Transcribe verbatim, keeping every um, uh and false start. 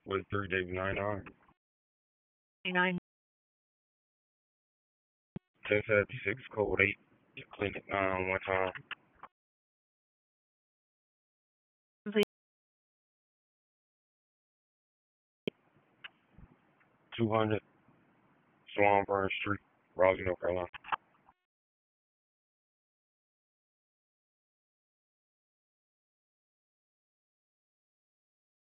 Was three David nine nine. Nine. ten seventy-six, code eight. Clinic um one time. two hundred Swanburn Street, Raleigh, North Carolina.